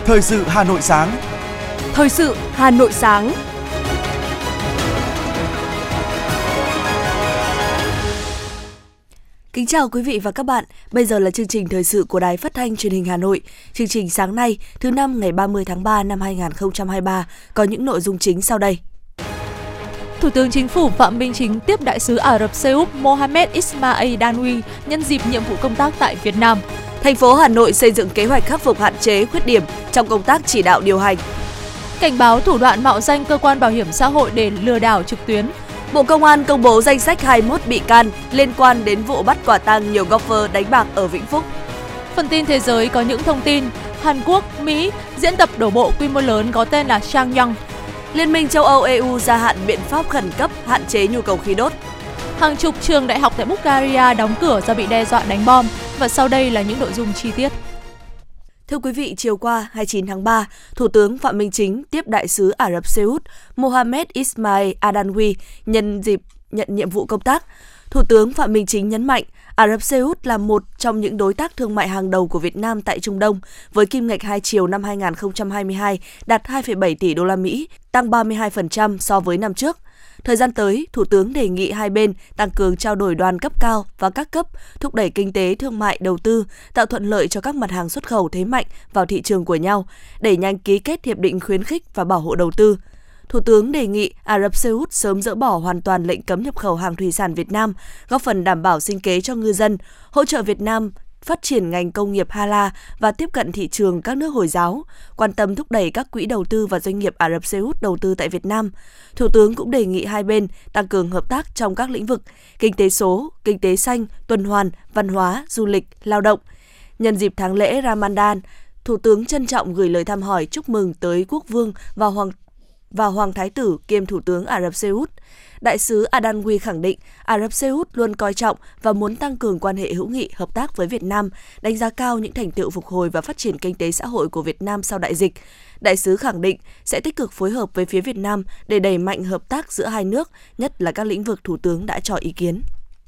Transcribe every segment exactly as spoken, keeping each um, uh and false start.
Thời sự Hà Nội sáng. Thời sự Hà Nội sáng. Kính chào quý vị và các bạn. Bây giờ là chương trình thời sự của Đài Phát thanh Truyền hình Hà Nội. Chương trình sáng nay, thứ năm ngày ba mươi tháng ba năm hai nghìn không trăm hai mươi ba có những nội dung chính sau đây. Thủ tướng Chính phủ Phạm Minh Chính tiếp đại sứ Ả Rập Xê Út Mohammed Ismail Danwi nhân dịp nhiệm vụ công tác tại Việt Nam. Thành phố Hà Nội xây dựng kế hoạch khắc phục hạn chế, khuyết điểm trong công tác chỉ đạo điều hành. Cảnh báo thủ đoạn mạo danh cơ quan bảo hiểm xã hội để lừa đảo trực tuyến. Bộ Công an công bố danh sách hai mươi mốt bị can liên quan đến vụ bắt quả tang nhiều golfer đánh bạc ở Vĩnh Phúc. Phần tin thế giới có những thông tin: Hàn Quốc, Mỹ diễn tập đổ bộ quy mô lớn có tên là Changyang. Liên minh châu Âu E U gia hạn biện pháp khẩn cấp hạn chế nhu cầu khí đốt. Hàng chục trường đại học tại Bulgaria đóng cửa do bị đe dọa đánh bom. Và sau đây là những nội dung chi tiết. Thưa quý vị, chiều qua hai mươi chín tháng ba, Thủ tướng Phạm Minh Chính tiếp đại sứ Ả Rập Xê Út Mohammed Ismail Danwi nhân dịp nhận nhiệm vụ công tác. Thủ tướng Phạm Minh Chính nhấn mạnh, Ả Rập Xê Út là một trong những đối tác thương mại hàng đầu của Việt Nam tại Trung Đông, với kim ngạch hai chiều năm hai nghìn không trăm hai mươi hai đạt hai phẩy bảy tỷ đô la Mỹ, tăng ba mươi hai phần trăm so với năm trước. Thời gian tới, Thủ tướng đề nghị hai bên tăng cường trao đổi đoàn cấp cao và các cấp, thúc đẩy kinh tế, thương mại, đầu tư, tạo thuận lợi cho các mặt hàng xuất khẩu thế mạnh vào thị trường của nhau, đẩy nhanh ký kết hiệp định khuyến khích và bảo hộ đầu tư. Thủ tướng đề nghị Ả Rập Xê Út sớm dỡ bỏ hoàn toàn lệnh cấm nhập khẩu hàng thủy sản Việt Nam, góp phần đảm bảo sinh kế cho ngư dân, hỗ trợ Việt Nam phát triển ngành công nghiệp Hala và tiếp cận thị trường các nước Hồi giáo, quan tâm thúc đẩy các quỹ đầu tư và doanh nghiệp Ả Rập Xê Út đầu tư tại Việt Nam. Thủ tướng cũng đề nghị hai bên tăng cường hợp tác trong các lĩnh vực kinh tế số, kinh tế xanh, tuần hoàn, văn hóa, du lịch, lao động. Nhân dịp tháng lễ Ramadan, Thủ tướng trân trọng gửi lời thăm hỏi chúc mừng tới Quốc vương và Hoàng và Hoàng Thái tử kiêm Thủ tướng Ả Rập Xê Út. Đại sứ Danwi khẳng định Ả Rập Xê Út luôn coi trọng và muốn tăng cường quan hệ hữu nghị hợp tác với Việt Nam, đánh giá cao những thành tựu phục hồi và phát triển kinh tế xã hội của Việt Nam sau đại dịch. Đại sứ khẳng định sẽ tích cực phối hợp với phía Việt Nam để đẩy mạnh hợp tác giữa hai nước, nhất là các lĩnh vực Thủ tướng đã cho ý kiến.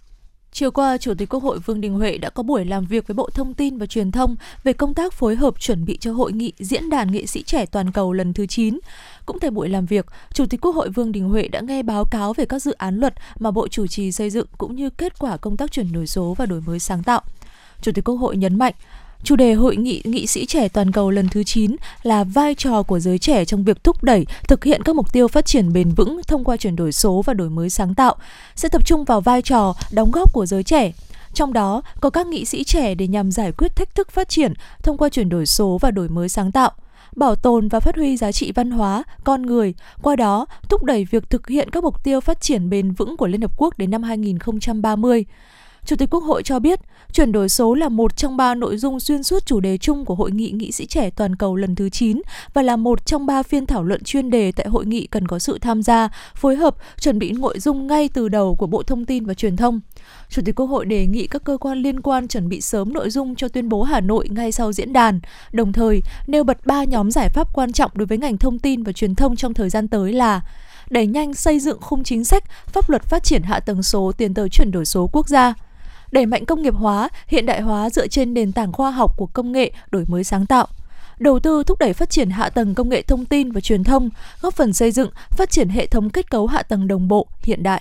Chiều qua, Chủ tịch Quốc hội Vương Đình Huệ đã có buổi làm việc với Bộ Thông tin và Truyền thông về công tác phối hợp chuẩn bị cho hội nghị Diễn đàn Nghệ sĩ trẻ toàn cầu lần thứ chín. Cũng tại buổi làm việc, Chủ tịch Quốc hội Vương Đình Huệ đã nghe báo cáo về các dự án luật mà Bộ chủ trì xây dựng cũng như kết quả công tác chuyển đổi số và đổi mới sáng tạo. Chủ tịch Quốc hội nhấn mạnh, chủ đề Hội nghị Nghị sĩ trẻ toàn cầu lần thứ chín là vai trò của giới trẻ trong việc thúc đẩy, thực hiện các mục tiêu phát triển bền vững thông qua chuyển đổi số và đổi mới sáng tạo, sẽ tập trung vào vai trò, đóng góp của giới trẻ. Trong đó, có các nghị sĩ trẻ để nhằm giải quyết thách thức phát triển thông qua chuyển đổi số và đổi mới sáng tạo, bảo tồn và phát huy giá trị văn hóa, con người, qua đó thúc đẩy việc thực hiện các mục tiêu phát triển bền vững của Liên Hợp Quốc đến năm hai nghìn không trăm ba mươi. Chủ tịch Quốc hội cho biết, chuyển đổi số là một trong ba nội dung xuyên suốt chủ đề chung của Hội nghị Nghị sĩ trẻ toàn cầu lần thứ chín và là một trong ba phiên thảo luận chuyên đề tại hội nghị cần có sự tham gia, phối hợp, chuẩn bị nội dung ngay từ đầu của Bộ Thông tin và Truyền thông. Chủ tịch Quốc hội đề nghị các cơ quan liên quan chuẩn bị sớm nội dung cho tuyên bố Hà Nội ngay sau diễn đàn, đồng thời nêu bật ba nhóm giải pháp quan trọng đối với ngành thông tin và truyền thông trong thời gian tới là đẩy nhanh xây dựng khung chính sách, pháp luật phát triển hạ tầng số tiến tới chuyển đổi số quốc gia, đẩy mạnh công nghiệp hóa, hiện đại hóa dựa trên nền tảng khoa học của công nghệ, đổi mới sáng tạo, đầu tư thúc đẩy phát triển hạ tầng công nghệ thông tin và truyền thông, góp phần xây dựng, phát triển hệ thống kết cấu hạ tầng đồng bộ, hiện đại.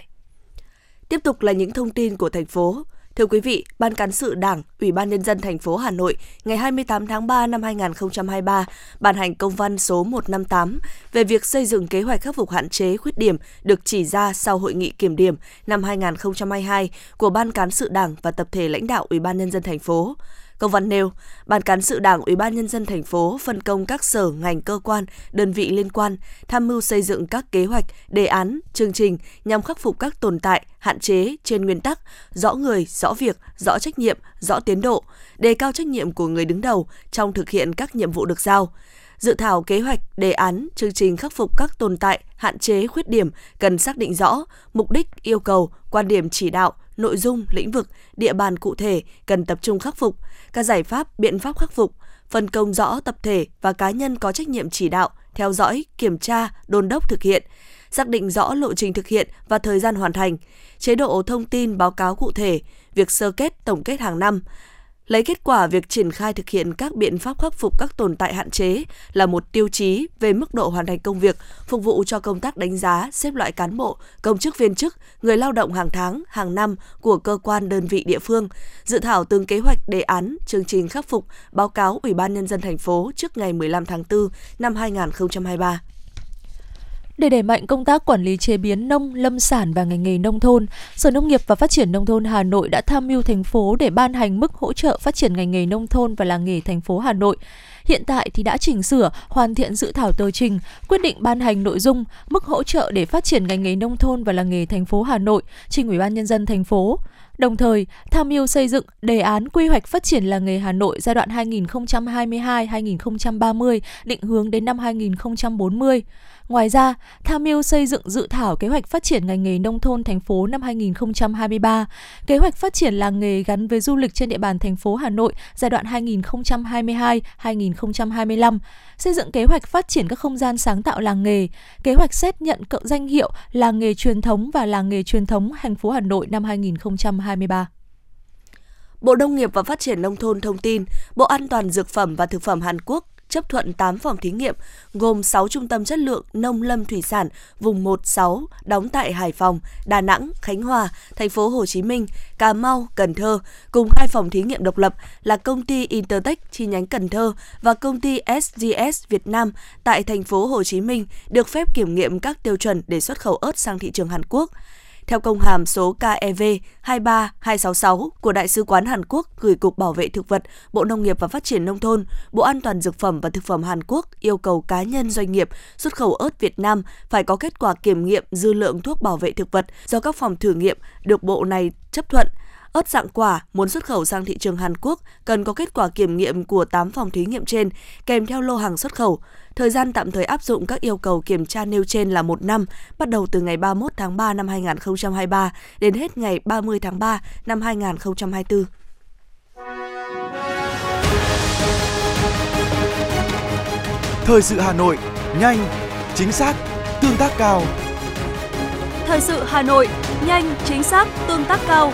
Tiếp tục là những thông tin của thành phố. Thưa quý vị, Ban Cán sự Đảng, Ủy ban Nhân dân thành phố Hà Nội ngày hai mươi tám tháng ba năm hai nghìn không trăm hai mươi ba ban hành công văn số một trăm năm mươi tám về việc xây dựng kế hoạch khắc phục hạn chế khuyết điểm được chỉ ra sau hội nghị kiểm điểm năm hai nghìn không trăm hai mươi hai của Ban Cán sự Đảng và tập thể lãnh đạo Ủy ban Nhân dân thành phố. Công văn nêu, Ban Cán sự Đảng Ủy ban Nhân dân thành phố phân công các sở, ngành, cơ quan, đơn vị liên quan tham mưu xây dựng các kế hoạch, đề án, chương trình nhằm khắc phục các tồn tại, hạn chế trên nguyên tắc rõ người, rõ việc, rõ trách nhiệm, rõ tiến độ, đề cao trách nhiệm của người đứng đầu trong thực hiện các nhiệm vụ được giao. Dự thảo kế hoạch, đề án, chương trình khắc phục các tồn tại, hạn chế, khuyết điểm cần xác định rõ mục đích, yêu cầu, quan điểm chỉ đạo, nội dung, lĩnh vực, địa bàn cụ thể cần tập trung khắc phục, các giải pháp, biện pháp khắc phục, phân công rõ tập thể và cá nhân có trách nhiệm chỉ đạo, theo dõi, kiểm tra, đôn đốc thực hiện, xác định rõ lộ trình thực hiện và thời gian hoàn thành, chế độ thông tin báo cáo cụ thể, việc sơ kết tổng kết hàng năm, Lấy kết quả việc triển khai thực hiện các biện pháp khắc phục các tồn tại hạn chế là một tiêu chí về mức độ hoàn thành công việc, phục vụ cho công tác đánh giá, xếp loại cán bộ, công chức viên chức, người lao động hàng tháng, hàng năm của cơ quan đơn vị địa phương. Dự thảo từng kế hoạch, đề án, chương trình khắc phục, báo cáo Ủy ban Nhân dân thành phố trước ngày mười lăm tháng tư năm hai nghìn không trăm hai mươi ba. Để đẩy mạnh công tác quản lý chế biến nông, lâm sản và ngành nghề nông thôn, Sở Nông nghiệp và Phát triển Nông thôn Hà Nội đã tham mưu thành phố để ban hành mức hỗ trợ phát triển ngành nghề nông thôn và làng nghề thành phố Hà Nội. Hiện tại thì đã chỉnh sửa, hoàn thiện dự thảo tờ trình, quyết định ban hành nội dung mức hỗ trợ để phát triển ngành nghề nông thôn và làng nghề thành phố Hà Nội trình Ủy ban Nhân dân thành phố. Đồng thời, tham mưu xây dựng đề án quy hoạch phát triển làng nghề Hà Nội giai đoạn hai nghìn không trăm hai mươi hai đến hai nghìn không trăm ba mươi, định hướng đến năm hai nghìn không trăm bốn mươi. Ngoài ra, tham mưu xây dựng dự thảo kế hoạch phát triển ngành nghề nông thôn thành phố năm hai nghìn không trăm hai mươi ba, kế hoạch phát triển làng nghề gắn với du lịch trên địa bàn thành phố Hà Nội giai đoạn hai nghìn không trăm hai mươi hai đến hai nghìn không trăm hai mươi lăm, xây dựng kế hoạch phát triển các không gian sáng tạo làng nghề, kế hoạch xét nhận cỡ danh hiệu làng nghề truyền thống và làng nghề truyền thống thành phố Hà Nội năm hai nghìn không trăm hai mươi ba. Bộ Nông nghiệp và Phát triển Nông thôn thông tin, Bộ An toàn Dược phẩm và Thực phẩm Hàn Quốc chấp thuận tám phòng thí nghiệm gồm sáu trung tâm chất lượng nông lâm thủy sản vùng một sáu đóng tại Hải Phòng, Đà Nẵng, Khánh Hòa, thành phố Hồ Chí Minh, Cà Mau, Cần Thơ cùng hai phòng thí nghiệm độc lập là công ty Intertech chi nhánh Cần Thơ và công ty ét giê ét Việt Nam tại thành phố Hồ Chí Minh được phép kiểm nghiệm các tiêu chuẩn để xuất khẩu ớt sang thị trường Hàn Quốc. Theo công hàm số K E V hai ba hai sáu sáu của Đại sứ quán Hàn Quốc gửi Cục Bảo vệ Thực vật, Bộ Nông nghiệp và Phát triển Nông thôn, Bộ An toàn Dược phẩm và Thực phẩm Hàn Quốc yêu cầu cá nhân doanh nghiệp xuất khẩu ớt Việt Nam phải có kết quả kiểm nghiệm dư lượng thuốc bảo vệ thực vật do các phòng thử nghiệm được Bộ này chấp thuận. Ớt dạng quả muốn xuất khẩu sang thị trường Hàn Quốc cần có kết quả kiểm nghiệm của tám phòng thí nghiệm trên kèm theo lô hàng xuất khẩu. Thời gian tạm thời áp dụng các yêu cầu kiểm tra nêu trên là một năm, bắt đầu từ ngày ba mươi mốt tháng ba năm hai nghìn không trăm hai mươi ba đến hết ngày ba mươi tháng ba năm hai nghìn không trăm hai mươi tư. Thời sự Hà Nội, nhanh, chính xác, tương tác cao. Thời sự Hà Nội, nhanh, chính xác, tương tác cao.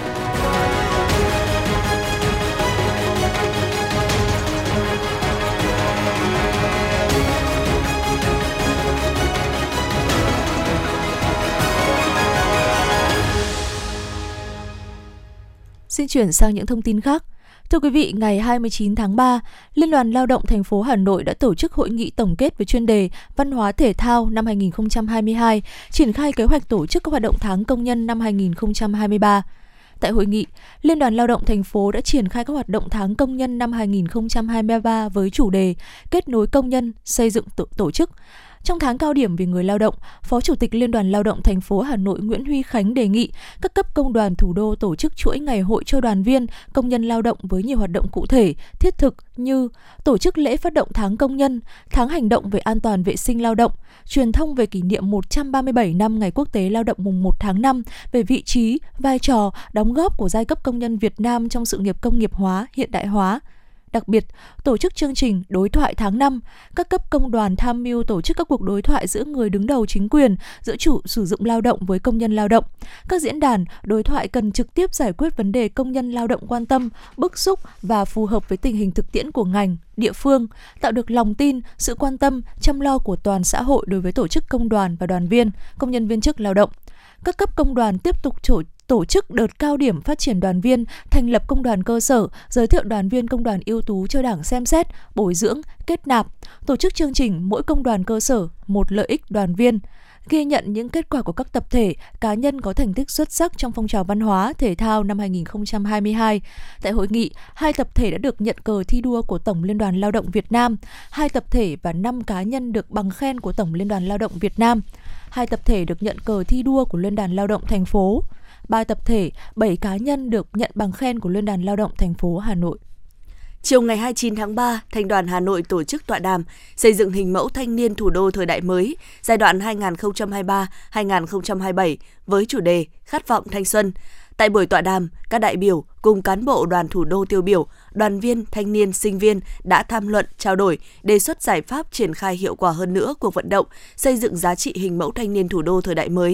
Xin chuyển sang những thông tin khác. Thưa quý vị, ngày hai mươi chín tháng ba, Liên đoàn Lao động thành phố Hà Nội đã tổ chức hội nghị tổng kết với chuyên đề Văn hóa thể thao năm hai nghìn không trăm hai mươi hai, triển khai kế hoạch tổ chức các hoạt động tháng công nhân năm hai nghìn không trăm hai mươi ba. Tại hội nghị, Liên đoàn Lao động thành phố đã triển khai các hoạt động tháng công nhân năm hai nghìn không trăm hai mươi ba với chủ đề kết nối công nhân, xây dựng tổ, tổ chức. Trong tháng cao điểm vì người lao động, Phó Chủ tịch Liên đoàn Lao động thành phố Hà Nội Nguyễn Huy Khánh đề nghị các cấp công đoàn thủ đô tổ chức chuỗi ngày hội cho đoàn viên, công nhân lao động với nhiều hoạt động cụ thể, thiết thực như tổ chức lễ phát động tháng công nhân, tháng hành động về an toàn vệ sinh lao động, truyền thông về kỷ niệm một trăm ba mươi bảy năm Ngày Quốc tế Lao động mùng một tháng năm về vị trí, vai trò, đóng góp của giai cấp công nhân Việt Nam trong sự nghiệp công nghiệp hóa, hiện đại hóa. Đặc biệt, tổ chức chương trình đối thoại tháng năm, các cấp công đoàn tham mưu tổ chức các cuộc đối thoại giữa người đứng đầu chính quyền, giữa chủ sử dụng lao động với công nhân lao động. Các diễn đàn, đối thoại cần trực tiếp giải quyết vấn đề công nhân lao động quan tâm, bức xúc và phù hợp với tình hình thực tiễn của ngành, địa phương, tạo được lòng tin, sự quan tâm, chăm lo của toàn xã hội đối với tổ chức công đoàn và đoàn viên, công nhân viên chức lao động. Các cấp công đoàn tiếp tục tổ tổ chức đợt cao điểm phát triển đoàn viên, thành lập công đoàn cơ sở, giới thiệu đoàn viên công đoàn ưu tú cho Đảng xem xét, bồi dưỡng, kết nạp, tổ chức chương trình mỗi công đoàn cơ sở, một lợi ích đoàn viên, ghi nhận những kết quả của các tập thể, cá nhân có thành tích xuất sắc trong phong trào văn hóa, thể thao năm hai nghìn không trăm hai mươi hai. Tại hội nghị, hai tập thể đã được nhận cờ thi đua của Tổng Liên đoàn Lao động Việt Nam, hai tập thể và năm cá nhân được bằng khen của Tổng Liên đoàn Lao động Việt Nam. Hai tập thể được nhận cờ thi đua của Liên đoàn Lao động thành phố. Ba tập thể, bảy cá nhân được nhận bằng khen của Liên đoàn Lao động thành phố Hà Nội. Chiều ngày hai mươi chín tháng ba, Thành đoàn Hà Nội tổ chức tọa đàm xây dựng hình mẫu thanh niên thủ đô thời đại mới giai đoạn hai nghìn không trăm hai mươi ba đến hai nghìn không trăm hai mươi bảy với chủ đề Khát vọng thanh xuân. Tại buổi tọa đàm, các đại biểu cùng cán bộ đoàn thủ đô tiêu biểu, đoàn viên, thanh niên, sinh viên đã tham luận, trao đổi, đề xuất giải pháp triển khai hiệu quả hơn nữa cuộc vận động xây dựng giá trị hình mẫu thanh niên thủ đô thời đại mới.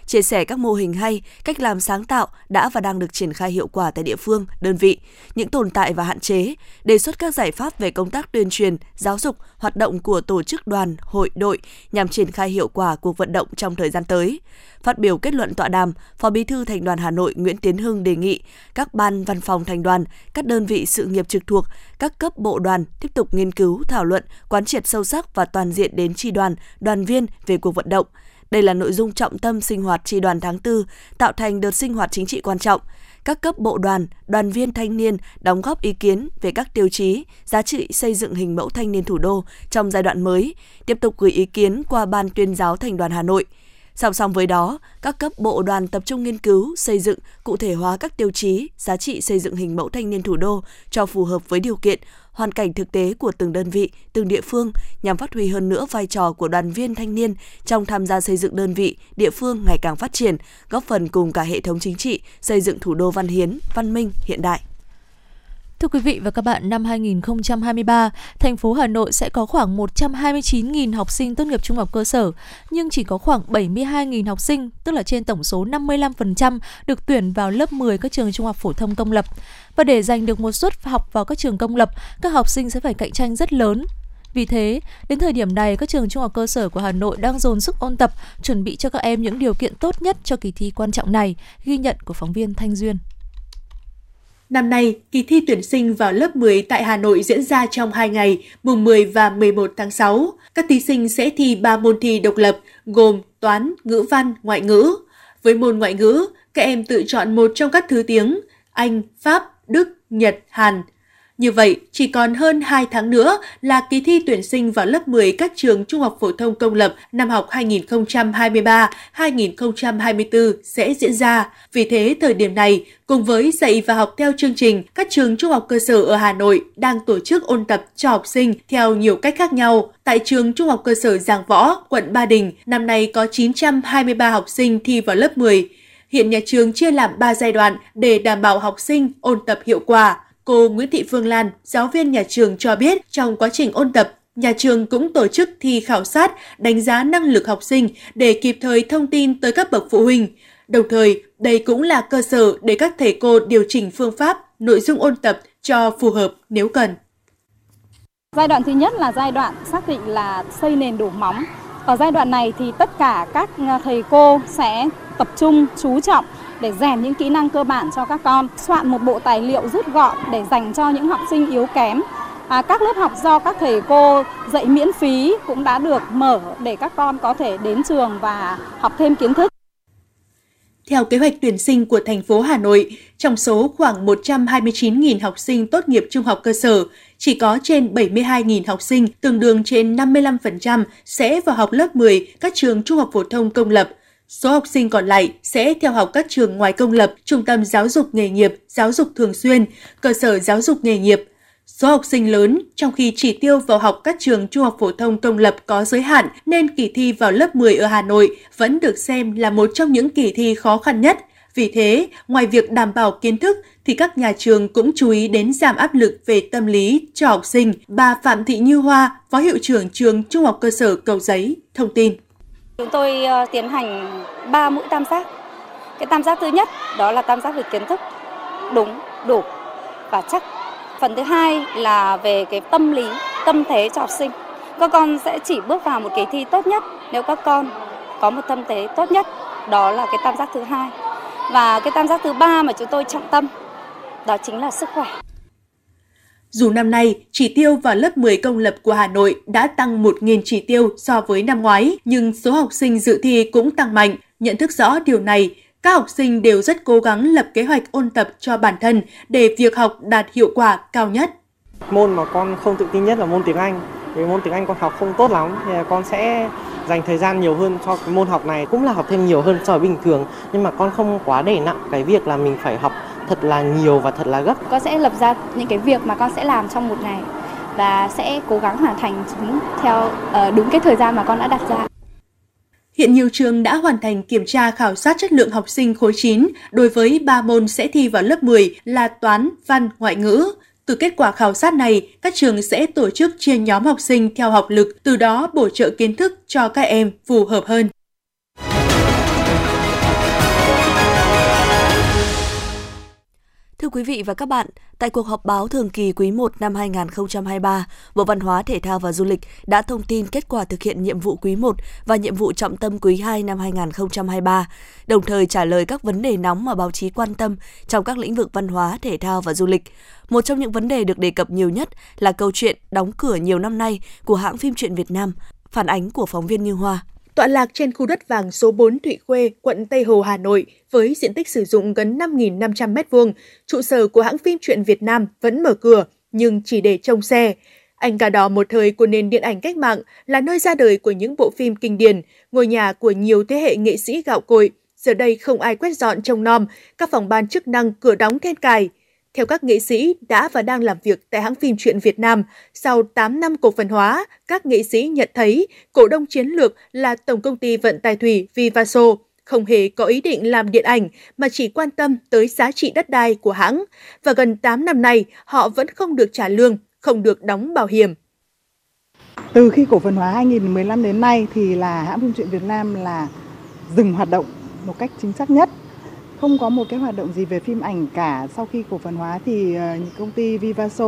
chia sẻ các mô hình hay, cách làm sáng tạo đã và đang được triển khai hiệu quả tại địa phương, đơn vị, những tồn tại và hạn chế, đề xuất các giải pháp về công tác tuyên truyền, giáo dục, hoạt động của tổ chức đoàn, hội, đội nhằm triển khai hiệu quả cuộc vận động trong thời gian tới. Phát biểu kết luận tọa đàm, Phó Bí thư Thành đoàn Hà Nội Nguyễn Tiến Hưng đề nghị các ban văn phòng Thành đoàn, các đơn vị sự nghiệp trực thuộc, các cấp bộ đoàn tiếp tục nghiên cứu, thảo luận, quán triệt sâu sắc và toàn diện đến chi đoàn, đoàn viên về cuộc vận động. Đây là nội dung trọng tâm sinh hoạt chi đoàn tháng tư, tạo thành đợt sinh hoạt chính trị quan trọng. Các cấp bộ đoàn, đoàn viên thanh niên đóng góp ý kiến về các tiêu chí, giá trị xây dựng hình mẫu thanh niên thủ đô trong giai đoạn mới, tiếp tục gửi ý kiến qua Ban Tuyên giáo Thành đoàn Hà Nội. Song song với đó, các cấp bộ đoàn tập trung nghiên cứu, xây dựng, cụ thể hóa các tiêu chí, giá trị xây dựng hình mẫu thanh niên thủ đô cho phù hợp với điều kiện, hoàn cảnh thực tế của từng đơn vị, từng địa phương nhằm phát huy hơn nữa vai trò của đoàn viên thanh niên trong tham gia xây dựng đơn vị, địa phương ngày càng phát triển, góp phần cùng cả hệ thống chính trị xây dựng thủ đô văn hiến, văn minh, hiện đại. Thưa quý vị và các bạn, năm hai nghìn không trăm hai mươi ba, thành phố Hà Nội sẽ có khoảng một trăm hai mươi chín nghìn học sinh tốt nghiệp trung học cơ sở, nhưng chỉ có khoảng bảy mươi hai nghìn học sinh, tức là trên tổng số năm mươi lăm phần trăm, được tuyển vào lớp mười các trường trung học phổ thông công lập. Và để giành được một suất học vào các trường công lập, các học sinh sẽ phải cạnh tranh rất lớn. Vì thế, đến thời điểm này, các trường trung học cơ sở của Hà Nội đang dồn sức ôn tập, chuẩn bị cho các em những điều kiện tốt nhất cho kỳ thi quan trọng này, ghi nhận của phóng viên Thanh Duyên. Năm nay, kỳ thi tuyển sinh vào lớp mười tại Hà Nội diễn ra trong hai ngày, mùng mười và mười một tháng sáu. Các thí sinh sẽ thi ba môn thi độc lập, gồm toán, ngữ văn, ngoại ngữ. Với môn ngoại ngữ, các em tự chọn một trong các thứ tiếng Anh, Pháp, Đức, Nhật, Hàn. Như vậy, chỉ còn hơn hai tháng nữa là kỳ thi tuyển sinh vào lớp mười các trường trung học phổ thông công lập năm học hai nghìn không trăm hai mươi ba hai nghìn không trăm hai mươi tư sẽ diễn ra. Vì thế, thời điểm này, cùng với dạy và học theo chương trình, các trường trung học cơ sở ở Hà Nội đang tổ chức ôn tập cho học sinh theo nhiều cách khác nhau. Tại trường Trung học cơ sở Giảng Võ, quận Ba Đình, năm nay có chín trăm hai mươi ba học sinh thi vào lớp mười. Hiện nhà trường chia làm ba giai đoạn để đảm bảo học sinh ôn tập hiệu quả. Cô Nguyễn Thị Phương Lan, giáo viên nhà trường cho biết trong quá trình ôn tập, nhà trường cũng tổ chức thi khảo sát, đánh giá năng lực học sinh để kịp thời thông tin tới các bậc phụ huynh. Đồng thời, đây cũng là cơ sở để các thầy cô điều chỉnh phương pháp, nội dung ôn tập cho phù hợp nếu cần. Giai đoạn thứ nhất là giai đoạn xác định là xây nền đổ móng. Ở giai đoạn này thì tất cả các thầy cô sẽ tập trung, chú trọng để rèn những kỹ năng cơ bản cho các con, soạn một bộ tài liệu rút gọn để dành cho những học sinh yếu kém. À, các lớp học do các thầy cô dạy miễn phí cũng đã được mở để các con có thể đến trường và học thêm kiến thức. Theo kế hoạch tuyển sinh của thành phố Hà Nội, trong số khoảng một trăm hai mươi chín nghìn học sinh tốt nghiệp trung học cơ sở, chỉ có trên bảy mươi hai nghìn học sinh, tương đương trên năm mươi lăm phần trăm sẽ vào học lớp mười các trường trung học phổ thông công lập. Số học sinh còn lại sẽ theo học các trường ngoài công lập, trung tâm giáo dục nghề nghiệp, giáo dục thường xuyên, cơ sở giáo dục nghề nghiệp. Số học sinh lớn, trong khi chỉ tiêu vào học các trường trung học phổ thông công lập có giới hạn, nên kỳ thi vào lớp mười ở Hà Nội vẫn được xem là một trong những kỳ thi khó khăn nhất. Vì thế, ngoài việc đảm bảo kiến thức, thì các nhà trường cũng chú ý đến giảm áp lực về tâm lý cho học sinh. Bà Phạm Thị Như Hoa, Phó Hiệu trưởng trường Trung học cơ sở Cầu Giấy, thông tin. Chúng tôi tiến hành ba mũi tam giác. Cái tam giác thứ nhất đó là tam giác về kiến thức, đúng, đủ và chắc. Phần thứ hai là về cái tâm lý, tâm thế cho học sinh. Các con sẽ chỉ bước vào một kỳ thi tốt nhất nếu các con có một tâm thế tốt nhất. Đó là cái tam giác thứ hai. Và cái tam giác thứ ba mà chúng tôi trọng tâm, đó chính là sức khỏe. Dù năm nay, chỉ tiêu vào lớp mười công lập của Hà Nội đã tăng một nghìn chỉ tiêu so với năm ngoái, nhưng số học sinh dự thi cũng tăng mạnh. Nhận thức rõ điều này, các học sinh đều rất cố gắng lập kế hoạch ôn tập cho bản thân để việc học đạt hiệu quả cao nhất. Môn mà con không tự tin nhất là môn tiếng Anh. Vì môn tiếng Anh con học không tốt lắm, thì con sẽ dành thời gian nhiều hơn cho cái môn học này, cũng là học thêm nhiều hơn so với bình thường. Nhưng mà con không quá để nặng cái việc là mình phải học thật là nhiều và thật là gấp. Con sẽ lập ra những cái việc mà con sẽ làm trong một ngày và sẽ cố gắng hoàn thành chúng theo uh, đúng cái thời gian mà con đã đặt ra. Hiện nhiều trường đã hoàn thành kiểm tra khảo sát chất lượng học sinh khối chín đối với ba môn sẽ thi vào lớp mười là toán, văn, ngoại ngữ. Từ kết quả khảo sát này, các trường sẽ tổ chức chia nhóm học sinh theo học lực, từ đó bổ trợ kiến thức cho các em phù hợp hơn. Thưa quý vị và các bạn, tại cuộc họp báo thường kỳ quý một năm hai nghìn không trăm hai mươi ba, Bộ Văn hóa, Thể thao và Du lịch đã thông tin kết quả thực hiện nhiệm vụ quý một và nhiệm vụ trọng tâm quý hai năm hai nghìn không trăm hai mươi ba, đồng thời trả lời các vấn đề nóng mà báo chí quan tâm trong các lĩnh vực văn hóa, thể thao và du lịch. Một trong những vấn đề được đề cập nhiều nhất là câu chuyện đóng cửa nhiều năm nay của hãng phim truyện Việt Nam, phản ánh của phóng viên Như Hoa. Tọa lạc trên khu đất vàng số bốn Thụy Khuê, quận Tây Hồ, Hà Nội, với diện tích sử dụng gần năm nghìn năm trăm mét vuông, trụ sở của hãng phim truyện Việt Nam vẫn mở cửa, nhưng chỉ để trông xe. Anh cả đỏ một thời của nền điện ảnh cách mạng, là nơi ra đời của những bộ phim kinh điển, ngôi nhà của nhiều thế hệ nghệ sĩ gạo cội. Giờ đây không ai quét dọn trông nom, các phòng ban chức năng cửa đóng then cài. Theo các nghệ sĩ đã và đang làm việc tại hãng phim truyện Việt Nam, sau tám năm cổ phần hóa, các nghệ sĩ nhận thấy cổ đông chiến lược là Tổng công ty Vận tải Thủy Vivaso không hề có ý định làm điện ảnh mà chỉ quan tâm tới giá trị đất đai của hãng. Và gần tám năm nay, họ vẫn không được trả lương, không được đóng bảo hiểm. Từ khi cổ phần hóa hai nghìn không trăm mười lăm đến nay thì là hãng phim truyện Việt Nam là dừng hoạt động một cách chính xác nhất. Không có một cái hoạt động gì về phim ảnh cả. Sau khi cổ phần hóa thì công ty Vivaso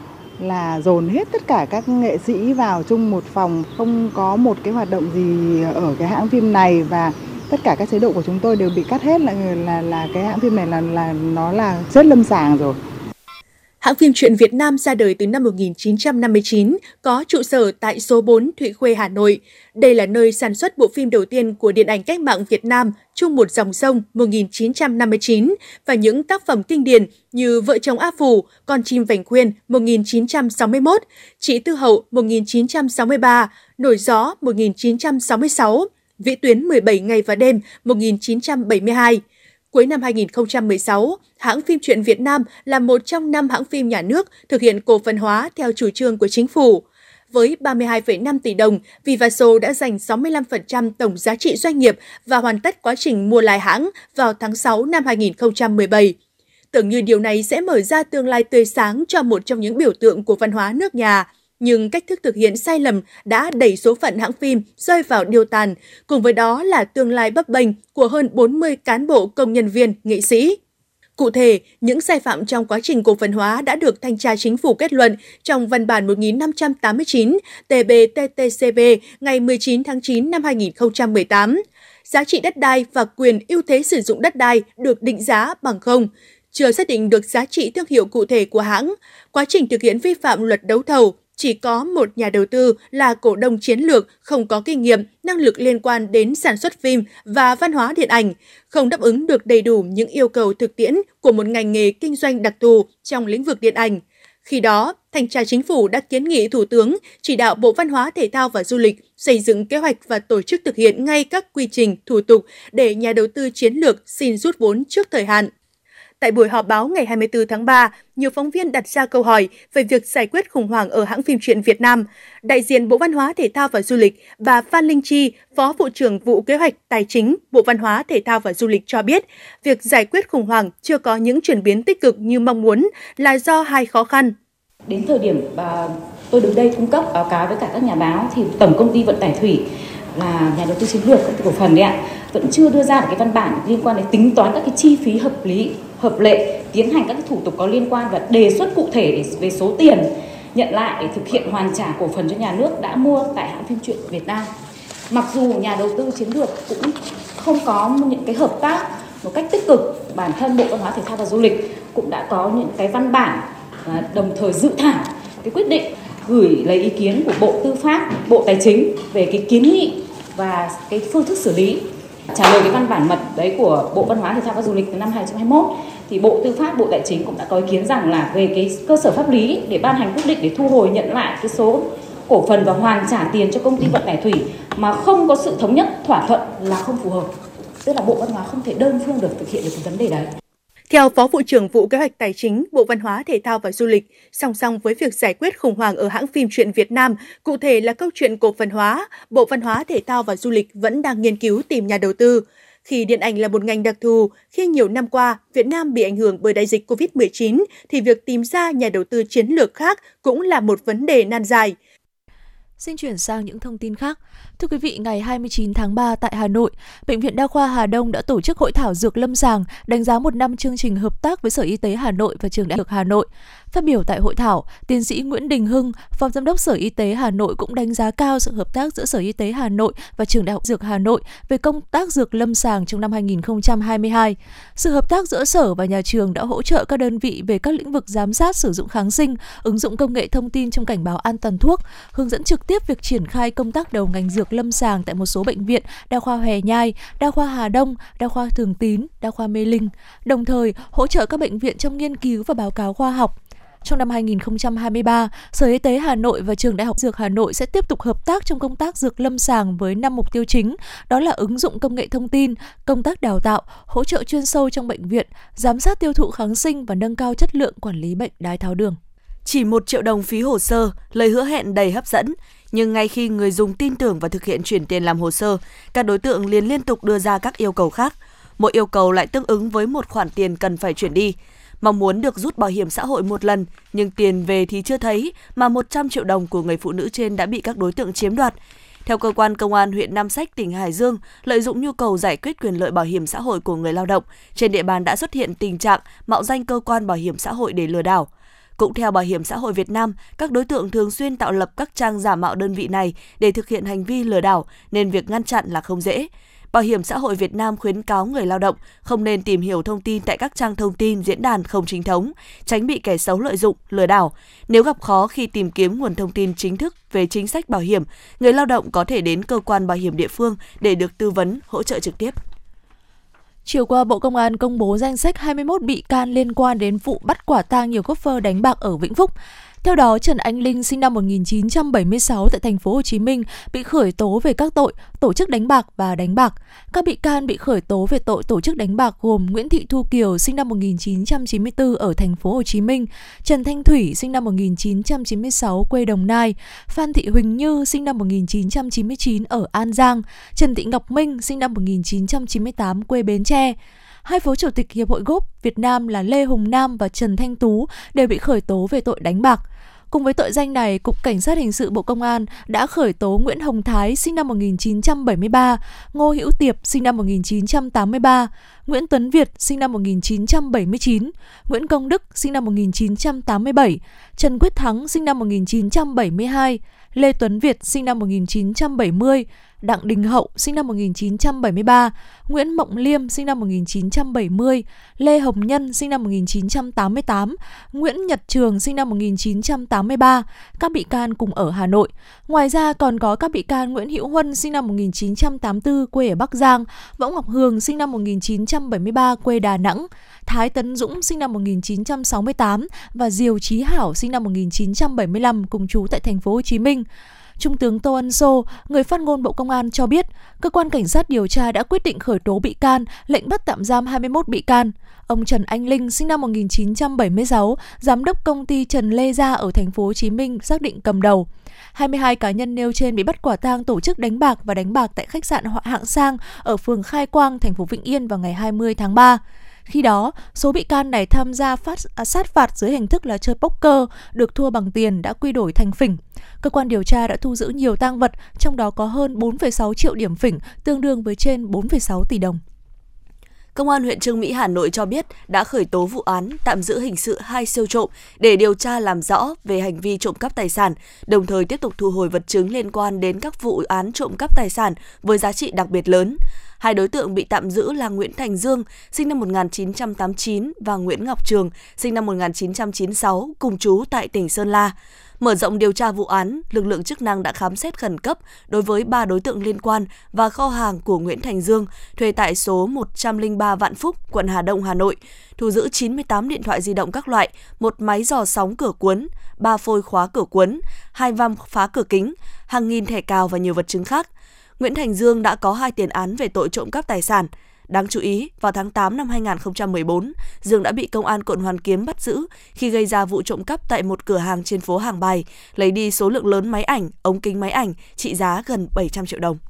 là dồn hết tất cả các nghệ sĩ vào chung một phòng, không có một cái hoạt động gì ở cái hãng phim này, và tất cả các chế độ của chúng tôi đều bị cắt hết, là là là cái hãng phim này là là nó là chết lâm sàng rồi. Hãng phim truyện Việt Nam ra đời từ năm một nghìn chín trăm năm mươi chín, có trụ sở tại số bốn Thụy Khuê, Hà Nội. Đây là nơi sản xuất bộ phim đầu tiên của điện ảnh cách mạng Việt Nam, Chung một dòng sông một nghìn chín trăm năm mươi chín, và những tác phẩm kinh điển như Vợ chồng A Phủ, Con chim vành khuyên một nghìn chín trăm sáu mươi mốt, Chị Tư Hậu một nghìn chín trăm sáu mươi ba, Nổi gió một nghìn chín trăm sáu mươi sáu, Vĩ tuyến mười bảy ngày và đêm một nghìn chín trăm bảy mươi hai. Cuối năm hai nghìn không trăm mười sáu, hãng phim truyện Việt Nam là một trong năm hãng phim nhà nước thực hiện cổ phần hóa theo chủ trương của chính phủ. Với ba mươi hai phẩy năm tỷ đồng, Vivaso đã dành sáu mươi lăm phần trăm tổng giá trị doanh nghiệp và hoàn tất quá trình mua lại hãng vào tháng sáu năm hai nghìn không trăm mười bảy. Tưởng như điều này sẽ mở ra tương lai tươi sáng cho một trong những biểu tượng của văn hóa nước nhà. Nhưng cách thức thực hiện sai lầm đã đẩy số phận hãng phim rơi vào điêu tàn, cùng với đó là tương lai bấp bênh của hơn bốn mươi cán bộ, công nhân viên, nghệ sĩ. Cụ thể, những sai phạm trong quá trình cổ phần hóa đã được Thanh tra Chính phủ kết luận trong văn bản một nghìn năm trăm tám mươi chín T B T T C B ngày mười chín tháng chín năm hai nghìn không trăm mười tám. Giá trị đất đai và quyền ưu thế sử dụng đất đai được định giá bằng không, chưa xác định được giá trị thương hiệu cụ thể của hãng. Quá trình thực hiện vi phạm luật đấu thầu, chỉ có một nhà đầu tư là cổ đông chiến lược, không có kinh nghiệm, năng lực liên quan đến sản xuất phim và văn hóa điện ảnh, không đáp ứng được đầy đủ những yêu cầu thực tiễn của một ngành nghề kinh doanh đặc thù trong lĩnh vực điện ảnh. Khi đó, Thanh tra Chính phủ đã kiến nghị Thủ tướng chỉ đạo Bộ Văn hóa, Thể thao và Du lịch xây dựng kế hoạch và tổ chức thực hiện ngay các quy trình, thủ tục để nhà đầu tư chiến lược xin rút vốn trước thời hạn. Tại buổi họp báo ngày hai mươi tư tháng ba, nhiều phóng viên đặt ra câu hỏi về việc giải quyết khủng hoảng ở hãng phim truyện Việt Nam. Đại diện Bộ Văn hóa, Thể thao và Du lịch, bà Phan Linh Chi, Phó Vụ trưởng Vụ Kế hoạch Tài chính, Bộ Văn hóa, Thể thao và Du lịch cho biết, việc giải quyết khủng hoảng chưa có những chuyển biến tích cực như mong muốn là do hai khó khăn. Đến thời điểm mà tôi đứng đây cung cấp báo cáo với cả các nhà báo thì Tổng công ty Vận tải Thủy là nhà đầu tư chiến lược, công ty cổ phần đấy ạ, vẫn chưa đưa ra được cái văn bản liên quan đến tính toán các cái chi phí hợp lý, hợp lệ, tiến hành các cái thủ tục có liên quan và đề xuất cụ thể về số tiền nhận lại để thực hiện hoàn trả cổ phần cho nhà nước đã mua tại hãng phim truyện Việt Nam. Mặc dù nhà đầu tư chiến lược cũng không có những cái hợp tác một cách tích cực, bản thân Bộ Văn hóa, Thể thao và Du lịch cũng đã có những cái văn bản và đồng thời dự thảo cái quyết định gửi lấy ý kiến của Bộ Tư pháp, Bộ Tài chính về cái kiến nghị và cái phương thức xử lý. Trả lời cái văn bản mật đấy của Bộ Văn hóa, Thể thao và Du lịch từ năm hai nghìn không trăm hai mươi mốt thì Bộ Tư pháp, Bộ Tài chính cũng đã có ý kiến rằng là về cái cơ sở pháp lý để ban hành quyết định để thu hồi nhận lại cái số cổ phần và hoàn trả tiền cho công ty Vận tải Thủy mà không có sự thống nhất thỏa thuận là không phù hợp. Tức là Bộ Văn hóa không thể đơn phương được thực hiện được cái vấn đề đấy. Theo Phó Vụ trưởng Vụ Kế hoạch Tài chính, Bộ Văn hóa, Thể thao và Du lịch, song song với việc giải quyết khủng hoảng ở hãng phim truyện Việt Nam, cụ thể là câu chuyện cổ phần hóa, Bộ Văn hóa, Thể thao và Du lịch vẫn đang nghiên cứu tìm nhà đầu tư. Khi điện ảnh là một ngành đặc thù, khi nhiều năm qua Việt Nam bị ảnh hưởng bởi đại dịch covid mười chín, thì việc tìm ra nhà đầu tư chiến lược khác cũng là một vấn đề nan giải. Xin chuyển sang những thông tin khác. Thưa quý vị, ngày hai mươi chín tháng ba tại Hà Nội, Bệnh viện Đa khoa Hà Đông đã tổ chức hội thảo dược lâm sàng đánh giá một năm chương trình hợp tác với Sở Y tế Hà Nội và Trường Đại học Hà Nội. Phát biểu tại hội thảo, tiến sĩ Nguyễn Đình Hưng, Phó Giám đốc Sở Y tế Hà Nội cũng đánh giá cao sự hợp tác giữa Sở Y tế Hà Nội và Trường Đại học Dược Hà Nội về công tác dược lâm sàng trong năm hai nghìn không trăm hai mươi hai. Sự hợp tác giữa Sở và nhà trường đã hỗ trợ các đơn vị về các lĩnh vực giám sát sử dụng kháng sinh, ứng dụng công nghệ thông tin trong cảnh báo an toàn thuốc, hướng dẫn trực tiếp việc triển khai công tác đầu ngành dược lâm sàng tại một số bệnh viện, Đa khoa Hòe Nhai, Đa khoa Hà Đông, Đa khoa Thường Tín, Đa khoa Mê Linh, đồng thời hỗ trợ các bệnh viện trong nghiên cứu và báo cáo khoa học. Trong năm hai nghìn không trăm hai mươi ba, Sở Y tế Hà Nội và Trường Đại học Dược Hà Nội sẽ tiếp tục hợp tác trong công tác dược lâm sàng với năm mục tiêu chính, đó là ứng dụng công nghệ thông tin, công tác đào tạo, hỗ trợ chuyên sâu trong bệnh viện, giám sát tiêu thụ kháng sinh và nâng cao chất lượng quản lý bệnh đái tháo đường. Chỉ một triệu đồng phí hồ sơ, lời hứa hẹn đầy hấp dẫn, nhưng ngay khi người dùng tin tưởng và thực hiện chuyển tiền làm hồ sơ, các đối tượng liền liên tục đưa ra các yêu cầu khác. Mỗi yêu cầu lại tương ứng với một khoản tiền cần phải chuyển đi. Mong muốn được rút bảo hiểm xã hội một lần, nhưng tiền về thì chưa thấy, mà một trăm triệu đồng của người phụ nữ trên đã bị các đối tượng chiếm đoạt. Theo cơ quan công an huyện Nam Sách, tỉnh Hải Dương, lợi dụng nhu cầu giải quyết quyền lợi bảo hiểm xã hội của người lao động, trên địa bàn đã xuất hiện tình trạng mạo danh cơ quan bảo hiểm xã hội để lừa đảo. Cũng theo Bảo hiểm xã hội Việt Nam, các đối tượng thường xuyên tạo lập các trang giả mạo đơn vị này để thực hiện hành vi lừa đảo, nên việc ngăn chặn là không dễ. Bảo hiểm xã hội Việt Nam khuyến cáo người lao động không nên tìm hiểu thông tin tại các trang thông tin, diễn đàn không chính thống, tránh bị kẻ xấu lợi dụng, lừa đảo. Nếu gặp khó khi tìm kiếm nguồn thông tin chính thức về chính sách bảo hiểm, người lao động có thể đến cơ quan bảo hiểm địa phương để được tư vấn, hỗ trợ trực tiếp. Chiều qua, Bộ Công an công bố danh sách hai mươi mốt bị can liên quan đến vụ bắt quả tang nhiều golfer đánh bạc ở Vĩnh Phúc. Theo đó, Trần Anh Linh sinh năm một nghìn chín trăm bảy mươi sáu tại thành phố Hồ Chí Minh bị khởi tố về các tội tổ chức đánh bạc và đánh bạc. Các bị can bị khởi tố về tội tổ chức đánh bạc gồm Nguyễn Thị Thu Kiều sinh năm một nghìn chín trăm chín mươi tư ở thành phố Hồ Chí Minh, Trần Thanh Thủy sinh năm một nghìn chín trăm chín mươi sáu quê Đồng Nai, Phan Thị Huỳnh Như sinh năm một nghìn chín trăm chín mươi chín ở An Giang, Trần Thị Ngọc Minh sinh năm một nghìn chín trăm chín mươi tám quê Bến Tre. Hai phó chủ tịch Hiệp hội Golf Việt Nam là Lê Hùng Nam và Trần Thanh Tú đều bị khởi tố về tội đánh bạc. Cùng với tội danh này, Cục Cảnh sát Hình sự Bộ Công an đã khởi tố Nguyễn Hồng Thái sinh năm một nghìn chín trăm bảy mươi ba, Ngô Hữu Tiệp sinh năm một nghìn chín trăm tám mươi ba, Nguyễn Tuấn Việt sinh năm một nghìn chín trăm bảy mươi chín, Nguyễn Công Đức sinh năm một nghìn chín trăm tám mươi bảy, Trần Quyết Thắng sinh năm một nghìn chín trăm bảy mươi hai, Lê Tuấn Việt sinh năm một nghìn chín trăm bảy mươi, Đặng Đình Hậu sinh năm một nghìn chín trăm bảy mươi ba, Nguyễn Mộng Liêm sinh năm một nghìn chín trăm bảy mươi, Lê Hồng Nhân sinh năm một nghìn chín trăm tám mươi tám, Nguyễn Nhật Trường sinh năm một nghìn chín trăm tám mươi ba, các bị can cùng ở Hà Nội. Ngoài ra còn có các bị can Nguyễn Hữu Huân sinh năm một nghìn chín trăm tám mươi tư quê ở Bắc Giang, Võ Ngọc Hường sinh năm một nghìn chín trăm bảy mươi ba quê Đà Nẵng, Thái Tấn Dũng sinh năm một nghìn chín trăm sáu mươi tám và Diều Chí Hảo sinh năm một nghìn chín trăm bảy mươi lăm cùng trú tại thành phố Hồ Chí Minh. Trung tướng Tô Ân Sô, người phát ngôn Bộ Công an cho biết, cơ quan cảnh sát điều tra đã quyết định khởi tố bị can, lệnh bắt tạm giam hai mươi mốt bị can. Ông Trần Anh Linh sinh năm một nghìn chín trăm bảy mươi sáu, giám đốc công ty Trần Lê Gia ở thành phố Hồ Chí Minh xác định cầm đầu. hai mươi hai cá nhân nêu trên bị bắt quả tang tổ chức đánh bạc và đánh bạc tại khách sạn Hạng Sang ở phường Khai Quang, thành phố Vĩnh Yên vào ngày hai mươi tháng ba. Khi đó, số bị can này tham gia phát, à, sát phạt dưới hình thức là chơi poker, được thua bằng tiền đã quy đổi thành phỉnh. Cơ quan điều tra đã thu giữ nhiều tang vật, trong đó có hơn bốn phẩy sáu triệu điểm phỉnh, tương đương với trên bốn phẩy sáu tỷ đồng. Công an huyện Chương Mỹ, Hà Nội cho biết đã khởi tố vụ án tạm giữ hình sự hai siêu trộm để điều tra làm rõ về hành vi trộm cắp tài sản, đồng thời tiếp tục thu hồi vật chứng liên quan đến các vụ án trộm cắp tài sản với giá trị đặc biệt lớn. Hai đối tượng bị tạm giữ là Nguyễn Thành Dương, sinh năm một nghìn chín trăm tám mươi chín và Nguyễn Ngọc Trường, sinh năm một nghìn chín trăm chín mươi sáu, cùng trú tại tỉnh Sơn La. Mở rộng điều tra vụ án, lực lượng chức năng đã khám xét khẩn cấp đối với ba đối tượng liên quan và kho hàng của Nguyễn Thành Dương thuê tại số một trăm lẻ ba Vạn Phúc, quận Hà Đông, Hà Nội, thu giữ chín mươi tám điện thoại di động các loại, một máy dò sóng cửa cuốn, ba phôi khóa cửa cuốn, hai vam phá cửa kính, hàng nghìn thẻ cào và nhiều vật chứng khác. Nguyễn Thành Dương đã có hai tiền án về tội trộm cắp tài sản. Đáng chú ý, vào tháng tám năm hai nghìn không trăm mười bốn, Dương đã bị Công an quận Hoàn Kiếm bắt giữ khi gây ra vụ trộm cắp tại một cửa hàng trên phố Hàng Bài, lấy đi số lượng lớn máy ảnh, ống kính máy ảnh trị giá gần bảy trăm triệu đồng.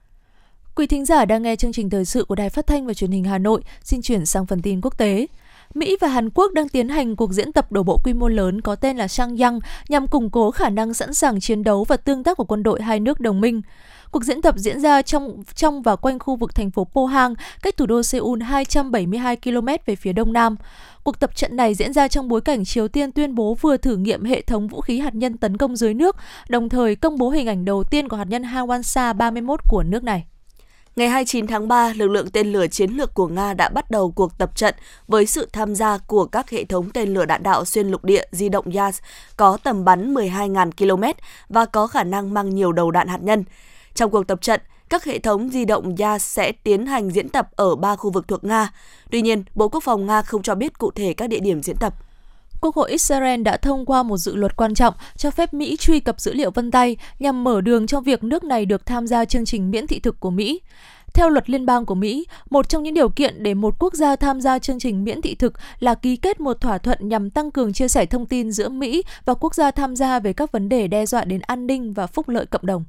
Quý thính giả đang nghe chương trình thời sự của Đài Phát thanh và Truyền hình Hà Nội, xin chuyển sang phần tin quốc tế. Mỹ và Hàn Quốc đang tiến hành cuộc diễn tập đổ bộ quy mô lớn có tên là Changyang nhằm củng cố khả năng sẵn sàng chiến đấu và tương tác của quân đội hai nước đồng minh. Cuộc diễn tập diễn ra trong trong và quanh khu vực thành phố Pohang, cách thủ đô Seoul hai trăm bảy mươi hai ki lô mét về phía đông nam. Cuộc tập trận này diễn ra trong bối cảnh Triều Tiên tuyên bố vừa thử nghiệm hệ thống vũ khí hạt nhân tấn công dưới nước, đồng thời công bố hình ảnh đầu tiên của hạt nhân Hwasa ba mươi mốt của nước này. Ngày hai mươi chín tháng ba, lực lượng tên lửa chiến lược của Nga đã bắt đầu cuộc tập trận với sự tham gia của các hệ thống tên lửa đạn đạo xuyên lục địa di động Yas có tầm bắn mười hai nghìn ki lô mét và có khả năng mang nhiều đầu đạn hạt nhân. Trong cuộc tập trận, các hệ thống di động Yas sẽ tiến hành diễn tập ở ba khu vực thuộc Nga. Tuy nhiên, Bộ Quốc phòng Nga không cho biết cụ thể các địa điểm diễn tập. Quốc hội Israel đã thông qua một dự luật quan trọng cho phép Mỹ truy cập dữ liệu vân tay nhằm mở đường cho việc nước này được tham gia chương trình miễn thị thực của Mỹ. Theo luật liên bang của Mỹ, một trong những điều kiện để một quốc gia tham gia chương trình miễn thị thực là ký kết một thỏa thuận nhằm tăng cường chia sẻ thông tin giữa Mỹ và quốc gia tham gia về các vấn đề đe dọa đến an ninh và phúc lợi cộng đồng.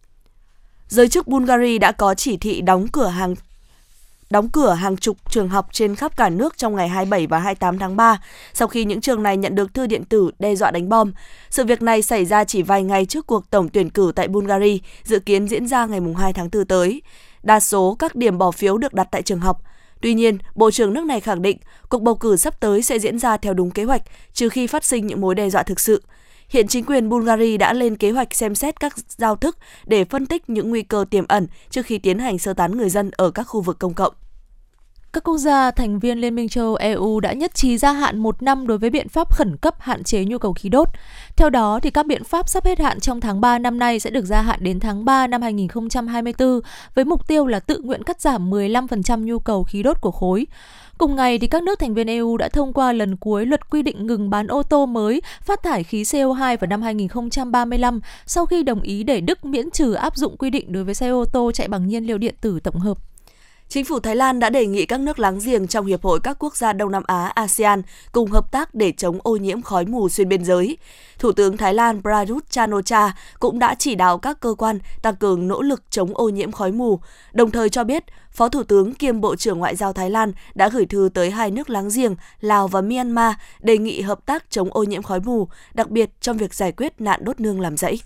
Giới chức Bulgaria đã có chỉ thị đóng cửa hàng đóng cửa hàng chục trường học trên khắp cả nước trong ngày hai mươi bảy và hai mươi tám tháng ba, sau khi những trường này nhận được thư điện tử đe dọa đánh bom. Sự việc này xảy ra chỉ vài ngày trước cuộc tổng tuyển cử tại Bulgaria, dự kiến diễn ra ngày hai tháng tư tới. Đa số các điểm bỏ phiếu được đặt tại trường học. Tuy nhiên, Bộ trưởng nước này khẳng định cuộc bầu cử sắp tới sẽ diễn ra theo đúng kế hoạch, trừ khi phát sinh những mối đe dọa thực sự. Hiện chính quyền Bulgaria đã lên kế hoạch xem xét các giao thức để phân tích những nguy cơ tiềm ẩn trước khi tiến hành sơ tán người dân ở các khu vực công cộng. Các quốc gia thành viên Liên minh châu Âu E U đã nhất trí gia hạn một năm đối với biện pháp khẩn cấp hạn chế nhu cầu khí đốt. Theo đó, thì các biện pháp sắp hết hạn trong tháng ba năm nay sẽ được gia hạn đến tháng ba năm hai nghìn không trăm hai mươi tư, với mục tiêu là tự nguyện cắt giảm mười lăm phần trăm nhu cầu khí đốt của khối. Cùng ngày, thì các nước thành viên E U đã thông qua lần cuối luật quy định ngừng bán ô tô mới phát thải khí xê o hai vào năm hai nghìn không trăm ba mươi lăm, sau khi đồng ý để Đức miễn trừ áp dụng quy định đối với xe ô tô chạy bằng nhiên liệu điện tử tổng hợp. Chính phủ Thái Lan đã đề nghị các nước láng giềng trong Hiệp hội các quốc gia Đông Nam Á a sê an cùng hợp tác để chống ô nhiễm khói mù xuyên biên giới. Thủ tướng Thái Lan Prayut Chan-o-cha cũng đã chỉ đạo các cơ quan tăng cường nỗ lực chống ô nhiễm khói mù, đồng thời cho biết Phó Thủ tướng kiêm Bộ trưởng Ngoại giao Thái Lan đã gửi thư tới hai nước láng giềng Lào và Myanmar đề nghị hợp tác chống ô nhiễm khói mù, đặc biệt trong việc giải quyết nạn đốt nương làm rẫy.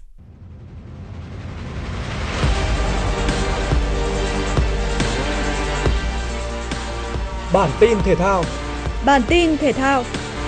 Bản tin thể thao. Bản tin thể thao.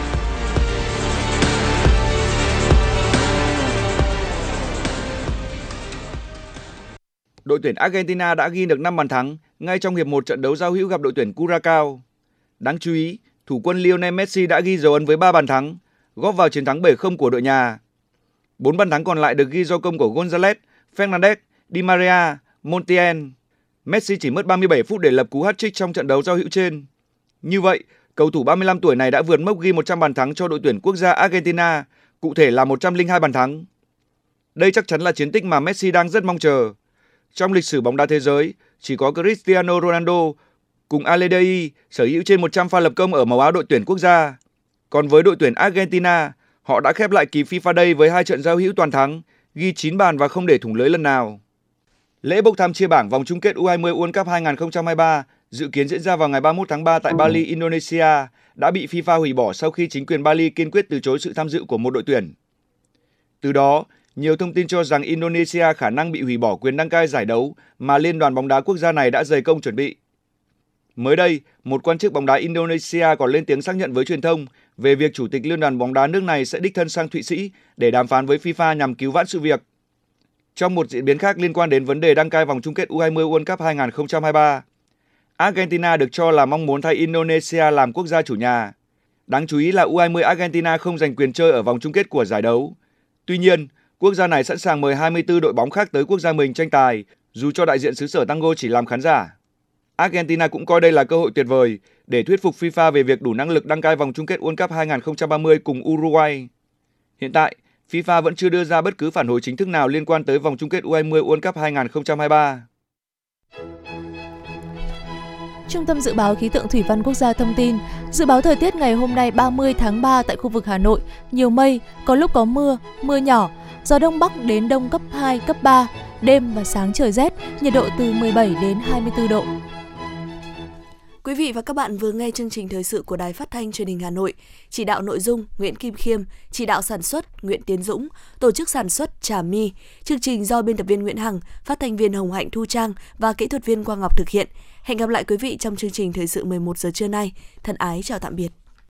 Đội tuyển Argentina đã ghi được năm bàn thắng ngay trong hiệp một trận đấu giao hữu gặp đội tuyển Curaçao. Đáng chú ý, thủ quân Lionel Messi đã ghi dấu ấn với ba bàn thắng, góp vào chiến thắng bảy không của đội nhà. Bốn bàn thắng còn lại được ghi do công của Gonzalez, Fernandes, Di Maria, Montiel. Messi chỉ mất ba mươi bảy phút để lập cú hat-trick trong trận đấu giao hữu trên. Như vậy, cầu thủ ba mươi lăm tuổi này đã vượt mốc ghi một trăm bàn thắng cho đội tuyển quốc gia Argentina, cụ thể là một trăm lẻ hai bàn thắng. Đây chắc chắn là chiến tích mà Messi đang rất mong chờ. Trong lịch sử bóng đá thế giới, chỉ có Cristiano Ronaldo cùng Alei sở hữu trên một trăm pha lập công ở màu áo đội tuyển quốc gia. Còn với đội tuyển Argentina, họ đã khép lại kỳ FIFA Day với hai trận giao hữu toàn thắng, ghi chín bàn và không để thủng lưới lần nào. Lễ bốc thăm chia bảng vòng chung kết U hai mươi World Cup hai nghìn không trăm hai mươi ba dự kiến diễn ra vào ngày ba mươi mốt tháng ba tại Bali, Indonesia đã bị FIFA hủy bỏ sau khi chính quyền Bali kiên quyết từ chối sự tham dự của một đội tuyển. Từ đó, nhiều thông tin cho rằng Indonesia khả năng bị hủy bỏ quyền đăng cai giải đấu mà Liên đoàn bóng đá quốc gia này đã dày công chuẩn bị. Mới đây, một quan chức bóng đá Indonesia còn lên tiếng xác nhận với truyền thông về việc chủ tịch Liên đoàn bóng đá nước này sẽ đích thân sang Thụy Sĩ để đàm phán với FIFA nhằm cứu vãn sự việc. Trong một diễn biến khác liên quan đến vấn đề đăng cai vòng chung kết U hai mươi World Cup hai nghìn không trăm hai mươi ba, Argentina được cho là mong muốn thay Indonesia làm quốc gia chủ nhà. Đáng chú ý là U hai mươi Argentina không giành quyền chơi ở vòng chung kết của giải đấu. Tuy nhiên, quốc gia này sẵn sàng mời hai mươi tư đội bóng khác tới quốc gia mình tranh tài, dù cho đại diện xứ sở tango chỉ làm khán giả. Argentina cũng coi đây là cơ hội tuyệt vời để thuyết phục FIFA về việc đủ năng lực đăng cai vòng chung kết World Cup hai nghìn không trăm ba mươi cùng Uruguay. Hiện tại, FIFA vẫn chưa đưa ra bất cứ phản hồi chính thức nào liên quan tới vòng chung kết U hai mươi World Cup hai nghìn không trăm hai mươi ba. Trung tâm Dự báo Khí tượng Thủy văn Quốc gia thông tin, dự báo thời tiết ngày hôm nay ba mươi tháng ba tại khu vực Hà Nội, nhiều mây, có lúc có mưa, mưa nhỏ, gió Đông Bắc đến Đông cấp hai, cấp ba, đêm và sáng trời rét, nhiệt độ từ mười bảy đến hai mươi tư độ. Quý vị và các bạn vừa nghe chương trình thời sự của Đài Phát thanh Truyền hình Hà Nội. Chỉ đạo nội dung Nguyễn Kim Khiêm, chỉ đạo sản xuất Nguyễn Tiến Dũng, tổ chức sản xuất Trà My. Chương trình do biên tập viên Nguyễn Hằng, phát thanh viên Hồng Hạnh Thu Trang và kỹ thuật viên Quang Ngọc thực hiện. Hẹn gặp lại quý vị trong chương trình thời sự mười một giờ trưa nay. Thân ái chào tạm biệt.